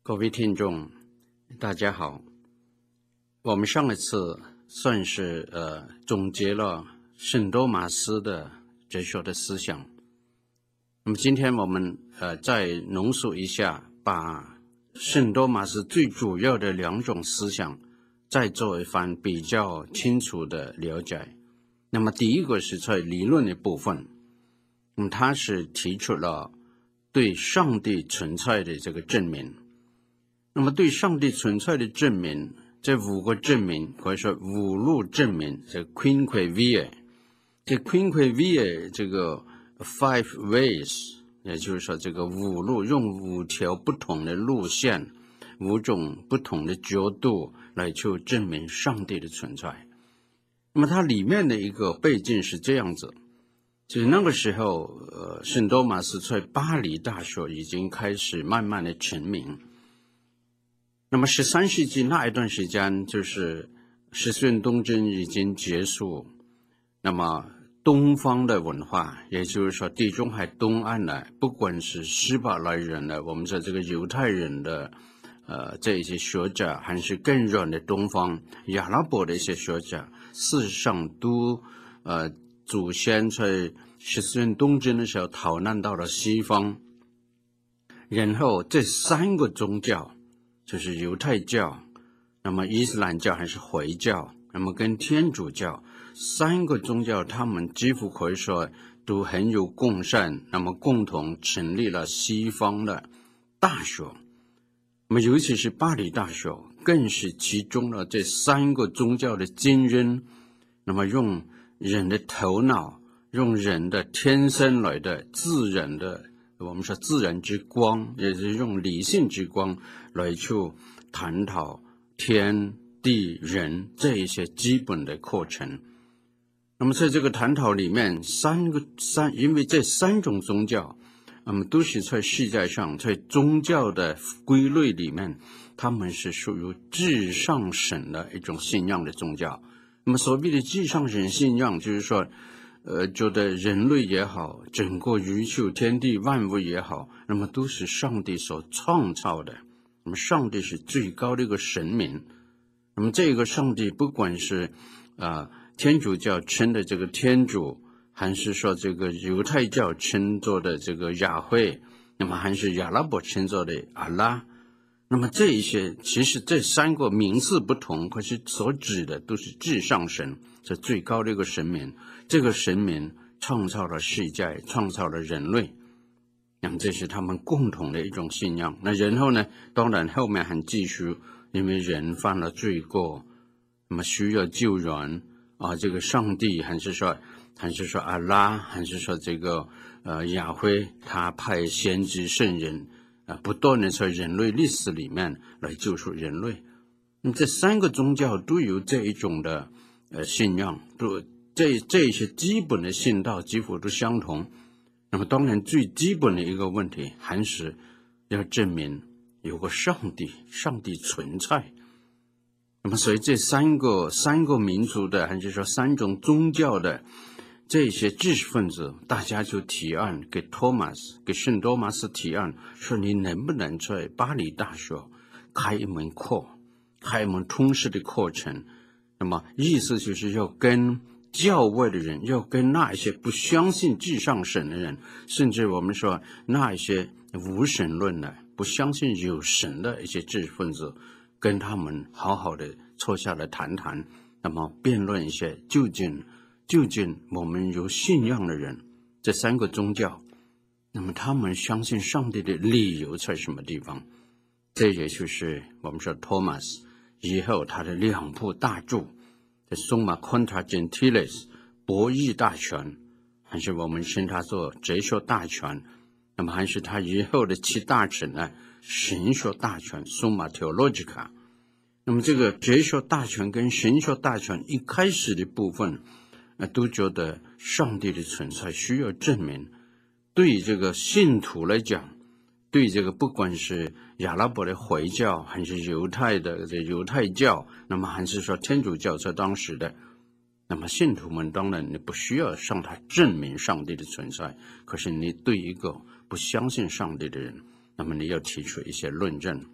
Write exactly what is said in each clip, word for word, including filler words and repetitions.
各位听众，大家好。我们上一次算是呃总结了圣多马斯的哲学的思想。那么今天我们呃再浓缩一下，把圣多马斯最主要的两种思想再做一番比较清楚的了解。那么第一个是在理论的部分，那么他是提出了对上帝存在的这个证明。那么对上帝存在的证明，这五个证明可以说五路证明，这 quinque via， 这 quinque via 这个 five ways， 也就是说这个五路，用五条不同的路线，五种不同的角度来去证明上帝的存在。那么它里面的一个背景是这样子，就是那个时候呃，圣多马斯在巴黎大学已经开始慢慢的成名。那么十三世纪那一段时间，就是十字运动争已经结束，那么东方的文化，也就是说地中海东岸的，不管是希伯来人的，我们说这个犹太人的呃这一些学者，还是更远的东方阿拉伯的一些学者，事实上都呃祖先在十字运动争的时候逃难到了西方，然后这三个宗教，就是犹太教，那么伊斯兰教还是回教，那么跟天主教三个宗教，他们几乎可以说都很有共善，那么共同成立了西方的大学。那么尤其是巴黎大学，更是集中了这三个宗教的精英，那么用人的头脑，用人的天生来的自然的，我们说自然之光，也是用理性之光来去探讨天地人这一些基本的课程。那么在这个探讨里面，三个三，因为这三种宗教，那么都是在世界上，在宗教的规律里面，他们是属于至上神的一种信仰的宗教。那么所谓的至上神信仰，就是说呃，觉得人类也好，整个宇宙天地万物也好，那么都是上帝所创造的。那么上帝是最高的一个神明。那么这个上帝，不管是啊、呃、天主教称的这个天主，还是说这个犹太教称作的这个雅慧，那么还是阿拉伯称作的阿拉，那么这一些其实这三个名字不同，可是所指的都是至上神，是最高的一个神明。这个神明创造了世界，创造了人类，那么这是他们共同的一种信仰。那然后呢，当然后面还继续，因为人犯了罪过，那么需要救援啊，这个上帝还是说还是说阿拉，还是说这个呃雅辉，他派先知圣人啊，不断的在人类历史里面来救赎人类。那么这三个宗教都有这一种的呃信仰，都这这些基本的信道几乎都相同。那么当然最基本的一个问题，还是要证明有个上帝，上帝存在。那么所以这三个三个民族的，还是说三种宗教的这些知识分子，大家就提案给托马斯，给圣多马斯提案，说你能不能在巴黎大学开一门课，开一门通识的课程。那么意思就是要跟教外的人，要跟那一些不相信至上神的人，甚至我们说那一些无神论的，不相信有神的一些知识分子，跟他们好好的坐下来谈谈，那么辩论一些究竟究竟我们有信仰的人，这三个宗教，那么他们相信上帝的理由在什么地方。这也就是我们说托马斯以后他的两部大著，这 Summa Contra Gentiles 博弈大全，还是我们称它做哲学大全，那么还是他以后的七大成呢，神学大全 Summa Theologica。 那么这个哲学大全跟神学大全一开始的部分、呃、都觉得上帝的存在需要证明。对这个信徒来讲，对这个不管是阿拉伯的回教，还是犹太的这犹太教，那么还是说天主教在当时的，那么信徒们当然你不需要向他证明上帝的存在，可是你对一个不相信上帝的人，那么你要提出一些论证。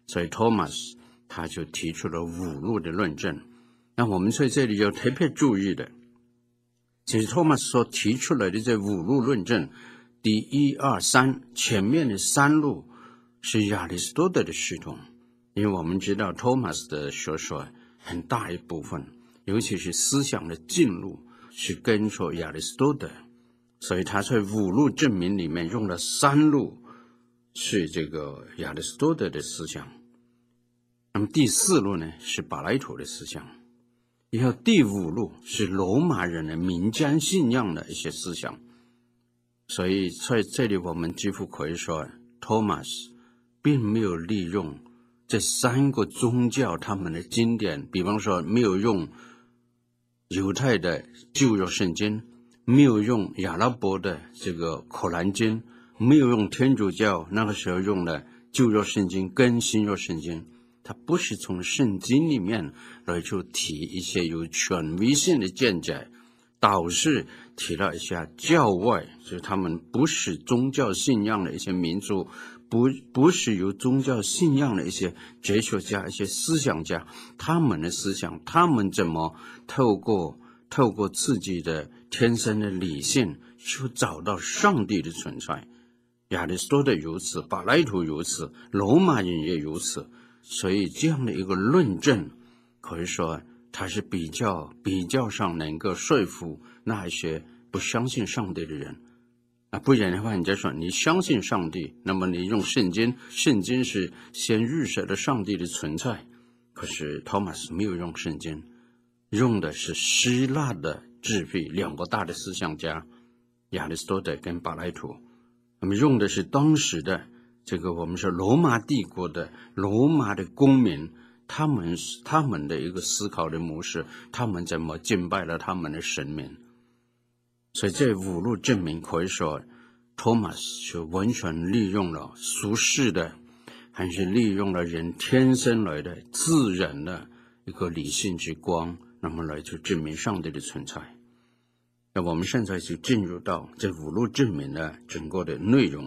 所以 Thomas 他就提出了五路的论证。那我们在这里要特别注意的，其实 Thomas 所提出来的这五路论证，第一二三前面的三路是亚里士多德的系统，因为我们知道 Thomas 的学说很大一部分，尤其是思想的进入是跟随亚里士多德，所以他在五路证明里面用了三路是这个亚里士多德的思想，那么第四路呢是柏拉图的思想，然后第五路是罗马人的民间信仰的一些思想。所以在这里我们几乎可以说 Thomas 并没有利用这三个宗教他们的经典，比方说没有用犹太的旧约圣经，没有用亚拉伯的这个可兰经，没有用天主教那个时候用的旧约圣经跟新约圣经，他不是从圣经里面来去提一些有权威性的见解，倒是提了一下教外，就是他们不是宗教信仰的一些民族，不不是由宗教信仰的一些哲学家、一些思想家，他们的思想，他们怎么透过透过自己的天生的理性去找到上帝的存在。亚里士多德如此，柏拉图如此，罗马人也如此。所以这样的一个论证，可以说它是比较比较上能够说服那些不相信上帝的人啊，不然的话，你就说你相信上帝，那么你用圣经，圣经是先预设了上帝的存在。可是托马斯没有用圣经，用的是希腊的智慧，两个大的思想家亚里士多德跟柏拉图，那么用的是当时的这个我们说罗马帝国的罗马的公民，他们他们的一个思考的模式，他们怎么敬拜了他们的神明。所以这五路证明可以说托马斯就完全利用了俗世的，还是利用了人天生来的自然的一个理性之光，那么来去证明上帝的存在。那我们现在就进入到这五路证明的整个的内容。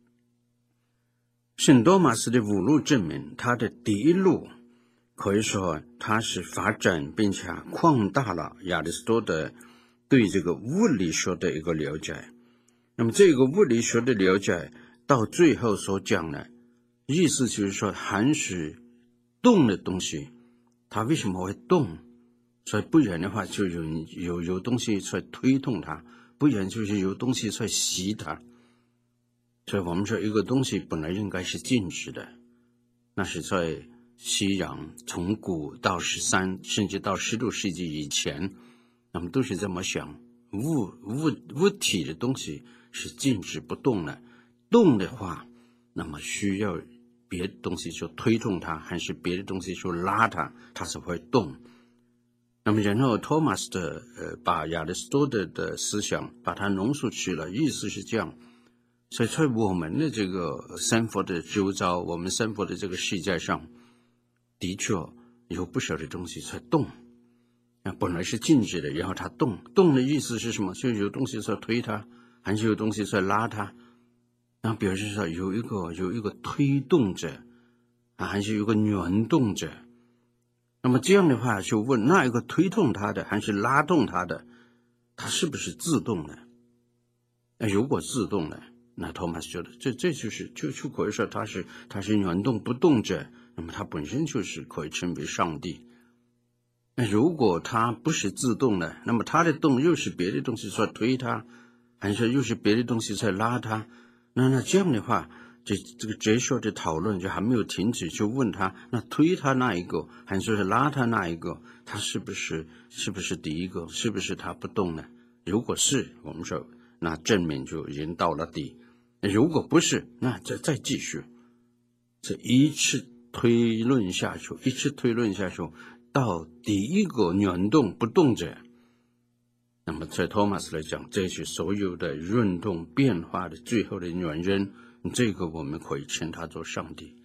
圣多马斯的五路证明，它的第一路可以说它是发展并且扩大了亚里士多德对这个物理学的一个了解。那么这个物理学的了解到最后所讲的意思就是说，凡是动的东西它为什么会动，所以不然的话就有有有东西在推动它，不然就是有东西在吸它。所以我们说一个东西本来应该是静止的，那是在西洋从古到十三甚至到十六世纪以前，那么都是这么想，物物物体的东西是静止不动的，动的话那么需要别的东西去推动它，还是别的东西去拉它，它才会动。那么然后托马斯的呃把亚里士多德的思想把它浓缩起来，意思是这样。所以在我们的这个生活的周遭，我们生活的这个世界上，的确有不少的东西在动，本来是静止的，然后它动，动的意思是什么？就有东西在推它，还是有东西在拉它，那表示说有一个有一个推动者啊，还是有一个原动者。那么这样的话就问，那一个推动它的还是拉动它的，它是不是自动的？那如果自动的，那托马斯觉得这这就是就就可以说它是它是原动不动者，那么它本身就是可以称为上帝。那如果它不是自动的，那么它的动又是别的东西在推它，还是又是别的东西在拉它，那那这样的话，这这个哲学的讨论就还没有停止，就问他，那推他那一个，还是拉他那一个，他是不是是不是第一个，是不是他不动呢？如果是，我们说那证明就已经到了底；如果不是，那再再继续，这一次推论下去，一次推论下去，到第一个原动不动者。那么在托马斯来讲，这是所有的运动变化的最后的原因，这个我们可以称它做上帝。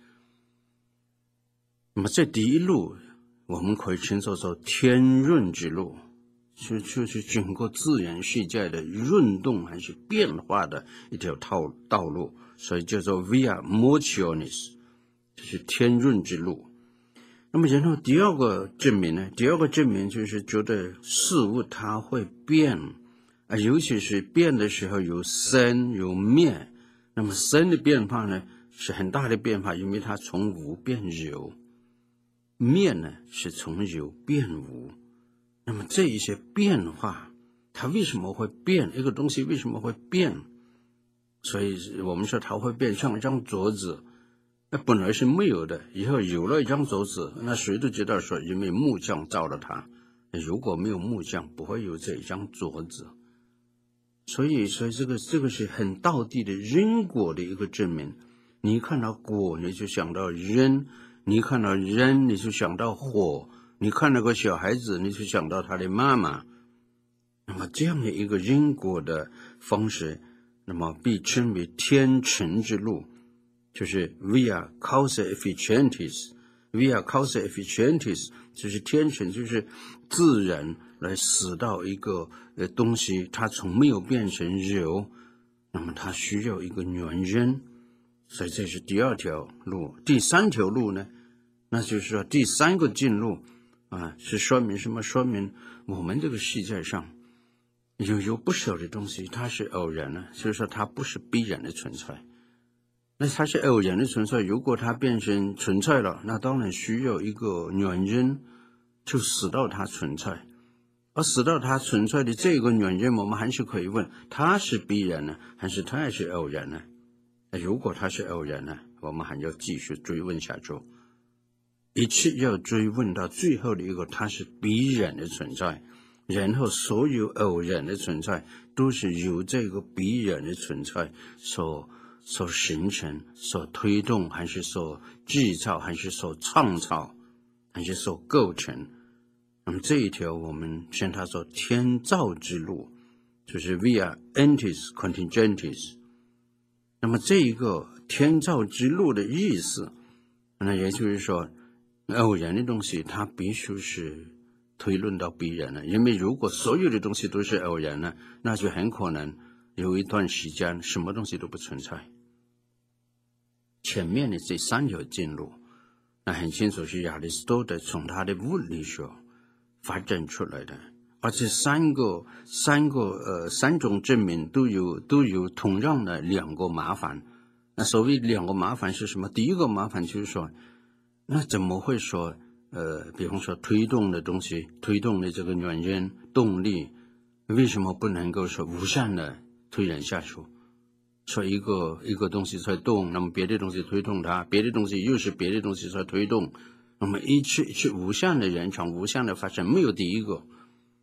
那么这第一路我们可以称作做天运之路，就就是整个自然世界的运动还是变化的一条道道路，所以叫做 Via Motionis， 这是天润之路。那么然后第二个证明呢，第二个证明就是觉得事物它会变啊，尤其是变的时候有生有灭。那么生的变化呢是很大的变化，因为它从无变有，灭呢是从有变无。那么这一些变化它为什么会变，一个东西为什么会变，所以我们说它会变，像一张桌子那本来是没有的，以后有了一张桌子，那谁都知道说因为木匠造了它，如果没有木匠不会有这一张桌子。所以所以这个这个是很道地的因果的一个证明。你看到果你就想到人，你看到人你就想到火，你看到个小孩子你就想到他的妈妈。那么这样的一个因果的方式，那么被称为天成之路，就是 via causa efficientis via causa efficientis 就是天成，就是自然来使到一个呃东西它从没有变成有，那么它需要一个原因。所以这是第二条路。第三条路呢，那就是说第三个进路啊，是说明什么？说明我们这个世界上有有不少的东西它是偶然的，所以说它不是必然的存在。那它是偶然的存在，如果它变成存在了，那当然需要一个原因就使到它存在。而使到它存在的这个原因，我们还是可以问，它是必然呢，还是它也是偶然呢？如果它是偶然呢，我们还要继续追问下去，一切要追问到最后的一个，它是必然的存在。然后所有偶然的存在都是由这个必然的存在所所形成、所推动，还是所制造，还是所创造，还是所构成。那么这一条我们称它做天造之路，就是 via entis contingentis。那么这一个天造之路的意思，那也就是说偶然的东西它必须是推论到必然了，因为如果所有的东西都是偶然了，那就很可能有一段时间什么东西都不存在。前面的这三条进路，那很清楚是亚里士多德从他的物理学发展出来的，而且三个三个呃三种证明都有都有同样的两个麻烦。那所谓两个麻烦是什么？第一个麻烦就是说，那怎么会说呃，比方说推动的东西，推动的这个原因动力，为什么不能够说无限的推演下去？说一个一个东西在动，那么别的东西推动它，别的东西又是别的东西在推动，那么一去一去无限的延长，无限的发生，没有第一个。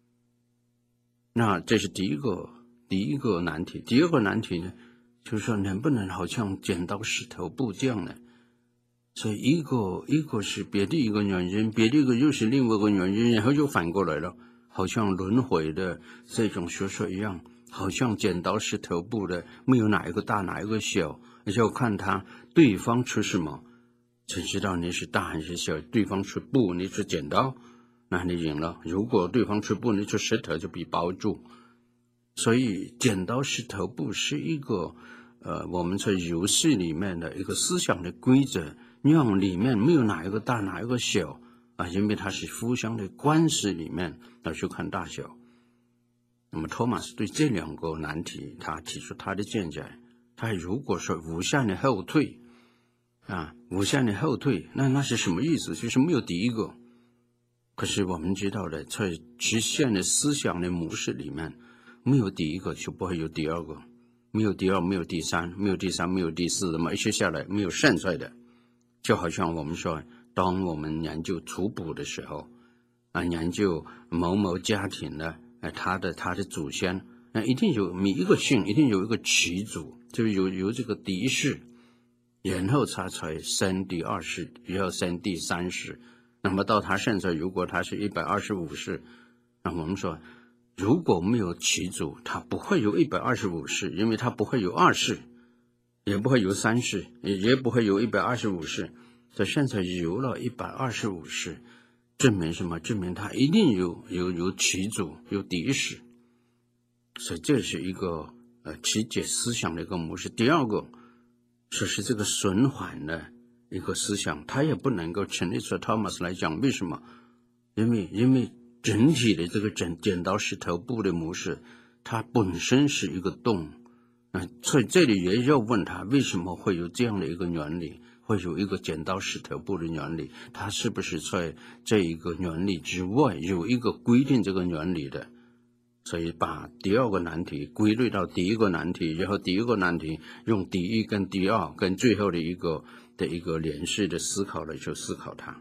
那这是第一个第一个难题。第二个难题呢，就是说能不能好像剪刀石头布这样呢？所以一个一个是别的一个原因，别的一个又是另外一个原因，然后又反过来了，好像轮回的这种学说一样，好像剪刀石头布的，没有哪一个大哪一个小，而且要看他对方出什么才知道你是大还是小。对方出布，你出剪刀，那你赢了；如果对方出布，你出石头，就被包住。所以剪刀石头布是一个呃我们在游戏里面的一个思想的规则，让里面没有哪一个大哪一个小啊，因为它是互相的关系里面要去看大小。那么托马斯对这两个难题他提出他的见解，他如果说无限的后退啊，无限的后退，那那是什么意思？就是没有第一个。可是我们知道的，在直线的思想的模式里面，没有第一个就不会有第二个，没有第二，没有第三，没有第三，没有第四，那么一切下来没有现在的。就好像我们说，当我们研究图谱的时候啊，研究某某家庭的啊，他的他的祖先啊，一定有每一个姓一定有一个始祖，就是有有这个第一世，然后他才生第二世，然后生第三世。那么到他现在，如果他是一百二十五世，那我们说如果没有始祖，他不会有一百二十五世，因为他不会有二世，也不会有三世，也不会有一百二十五世。所以现在有了一百二十五世，证明什么？证明他一定有有有始祖，有第一世。所以这是一个呃曲解思想的一个模式。第二个，说是这个循环的一个思想，他也不能够成立出 Thomas 来讲。为什么？因为因为整体的这个剪剪刀石头布的模式，它本身是一个洞，嗯，所以这里也要问他为什么会有这样的一个原理，会有一个剪刀石头布的原理，它是不是在这一个原理之外有一个规定这个原理的？所以把第二个难题归类到第一个难题，然后第一个难题用第一跟第二跟最后的一个的一个连续的思考来去思考它。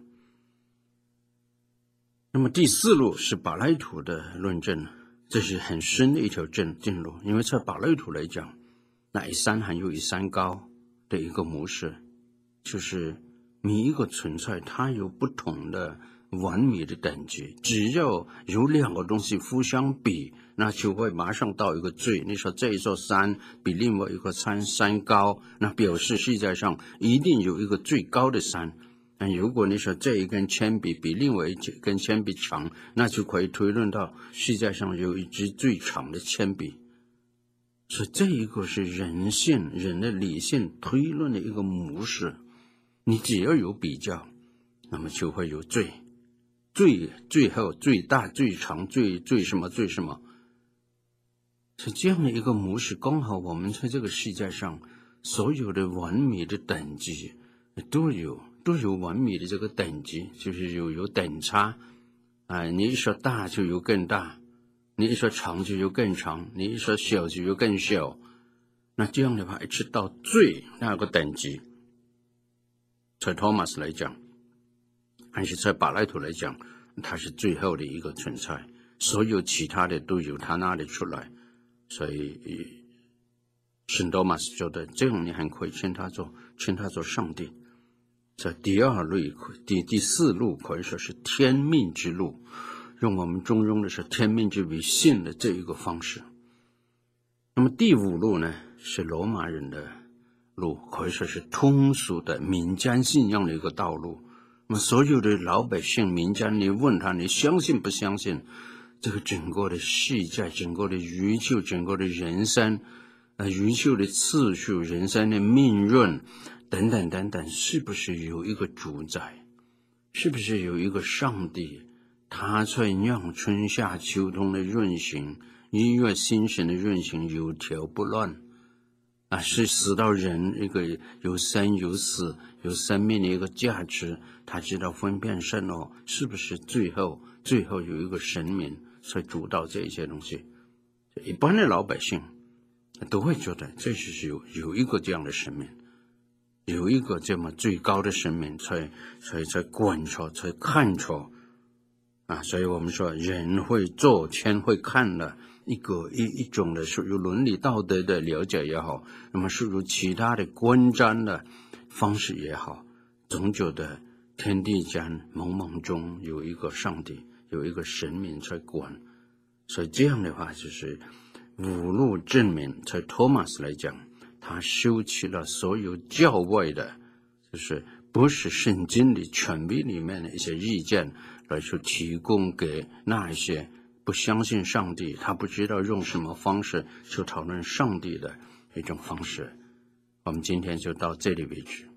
那么第四路是柏拉图的论证，这是很深的一条正正路，因为在柏拉图来讲，那一山还有一山高的一个模式，就是每一个存在它有不同的完美的等级，只要有两个东西互相比，那就会马上到一个最。你说这一座山比另外一个山山高，那表示世界上一定有一个最高的山。那如果你说这一根铅笔比另外一根铅笔长，那就可以推论到世界上有一支最长的铅笔。所以这一个是人性人的理性推论的一个模式，你只要有比较，那么就会有最最最后最大最长最最什么最什么，是这样的一个模式。刚好我们在这个世界上所有的完美的等级都有都有完美的这个等级，就是有有等差啊、呃，你一说大就有更大，你一说长就有更长，你一说小就有更小。那这样的话一直到最那个等级，在托马斯来讲还是在柏拉图来讲，它是最后的一个存在，所有其他的都由他那里出来。所以圣多马斯觉得这样你还可以称他做称他做上帝。在第二路第第四路可以说是天命之路，用我们中庸的是天命之为信的这一个方式。那么第五路呢，是罗马人的路，可以说是通俗的民间信仰的一个道路。那么所有的老百姓民间，你问他你相信不相信这个整个的世界，整个的宇宙，整个的人生，呃，宇宙的次序，人生的命运等等等等，是不是有一个主宰？是不是有一个上帝？他在让春夏秋冬的运行，一月星辰的运行有条不乱啊，是使到人一个有生有死有生命的一个价值，他知道分辨善恶，是不是最后最后有一个神明在主导这些东西？一般的老百姓都会觉得这是有有一个这样的神明，有一个这么最高的神明才才才观察才看察啊，所以我们说人会做天会看的一个一一种的属于伦理道德的了解也好，那么属于其他的观瞻的方式也好，总觉得天地间茫茫中有一个上帝，有一个神明在管。所以这样的话，就是五路证明，在托马斯来讲，他收起了所有教外的，就是不是圣经的权威里面的一些意见，来去提供给那一些不相信上帝，他不知道用什么方式去讨论上帝的一种方式。我们今天就到这里为止。